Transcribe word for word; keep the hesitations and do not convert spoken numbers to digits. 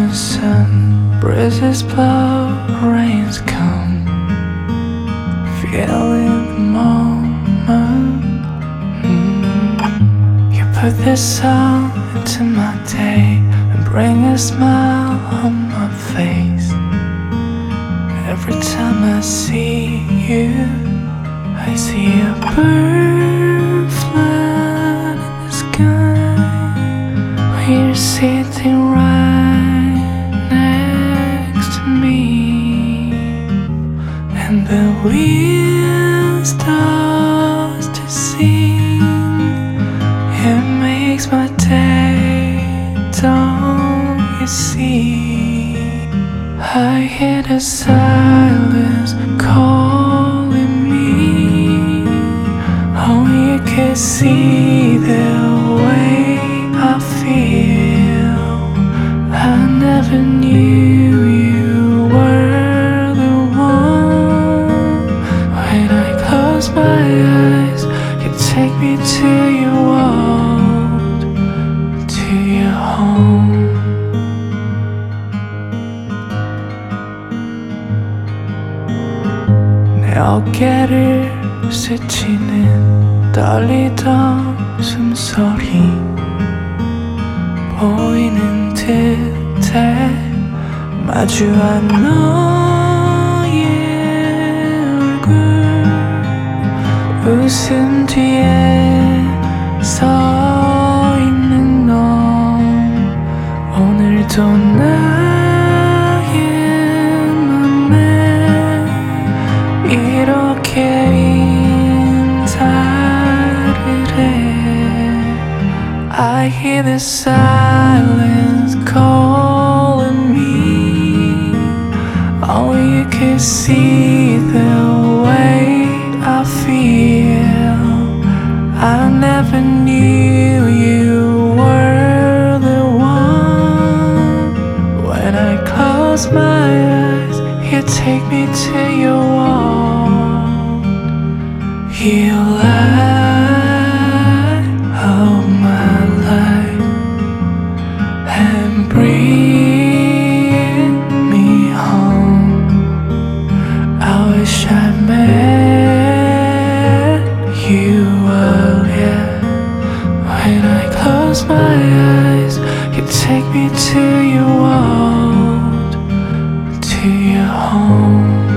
the sun, breezes blow, rains come, feeling the moment. mm. You put this song into my day and bring a smile on my face. Every time I see you, I see a bird flying in the sky. We're sitting right next to me, and the wind starts to sing. It makes my day, don't you see? I hear the silence calling me. Oh, you can see the way I feel. I never knew you were the one. When I close my eyes, you take me to your world, to your home. 내 어깨를 스치는 떨리던 숨소리 보이는 듯해 마주한 너의 얼굴 웃음 뒤에 서 있는 너 오늘도 나의 맘에 이렇게 인사를 해. I hear the silence calling me. Oh, you can see the way I feel. I never knew you were the one. When I close my eyes, you take me to your world. You light up my life and bring me home. I wish I met you earlier. When I close my eyes, you take me to your world, to your home.